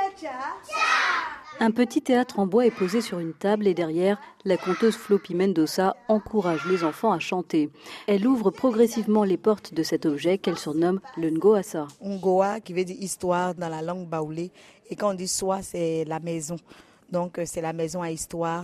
Un petit théâtre en bois est posé sur une table et derrière, la conteuse Floppy Mendoza encourage les enfants à chanter. Elle ouvre progressivement les portes de cet objet qu'elle surnomme le Ngoasa. Ngoa qui veut dire histoire dans la langue baoulé. Et quand on dit soi, c'est la maison. Donc c'est la maison à histoire.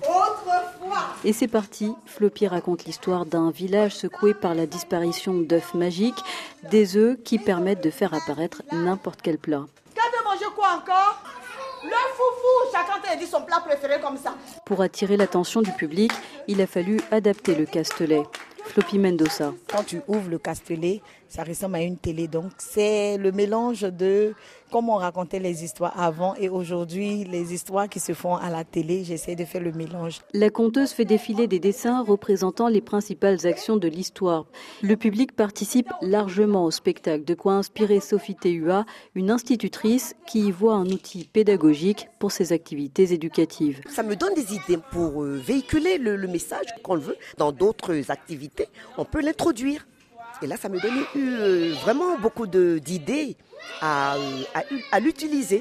Et c'est parti, Floppy raconte l'histoire d'un village secoué par la disparition d'œufs magiques, des œufs qui permettent de faire apparaître n'importe quel plat. Quand de manger quoi encore? Le foufou, chacun t'a dit son plat préféré comme ça. Pour attirer l'attention du public, il a fallu adapter le castelet. Floppy Mendoza. Quand tu ouvres le castelet, ça ressemble à une télé. Donc c'est le mélange de comment on racontait les histoires avant et aujourd'hui, les histoires qui se font à la télé. J'essaie de faire le mélange. La conteuse fait défiler des dessins représentant les principales actions de l'histoire. Le public participe largement au spectacle, de quoi inspirer Sophie Tehua, une institutrice qui y voit un outil pédagogique pour ses activités éducatives. Ça me donne des idées pour véhiculer le message qu'on veut. Dans d'autres activités, on peut l'introduire. Et là, ça me donne vraiment beaucoup d'idées à l'utiliser.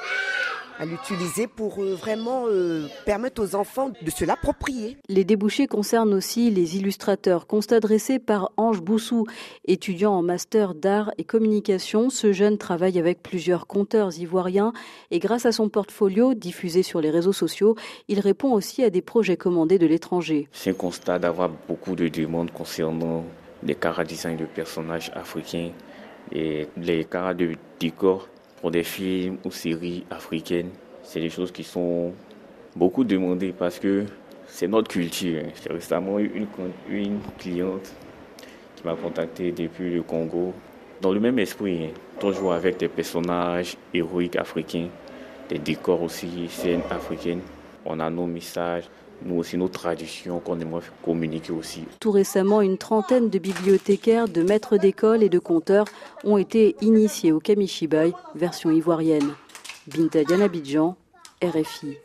À l'utiliser pour vraiment permettre aux enfants de se l'approprier. Les débouchés concernent aussi les illustrateurs. Constat dressé par Ange Boussou, étudiant en master d'art et communication. Ce jeune travaille avec plusieurs conteurs ivoiriens et grâce à son portfolio diffusé sur les réseaux sociaux, il répond aussi à des projets commandés de l'étranger. C'est un constat d'avoir beaucoup de demandes concernant les chara-designs de personnages africains et les chara de décors pour des films ou séries africaines. C'est des choses qui sont beaucoup demandées parce que c'est notre culture. J'ai récemment eu une cliente qui m'a contacté depuis le Congo. Dans le même esprit, toujours avec des personnages héroïques africains, des décors aussi, scènes africaines. On a nos messages, nous aussi nos traditions qu'on aimerait communiquer aussi. Tout récemment, une trentaine de bibliothécaires, de maîtres d'école et de conteurs ont été initiés au Kamishibai, version ivoirienne. Binta Diane Abidjan, RFI.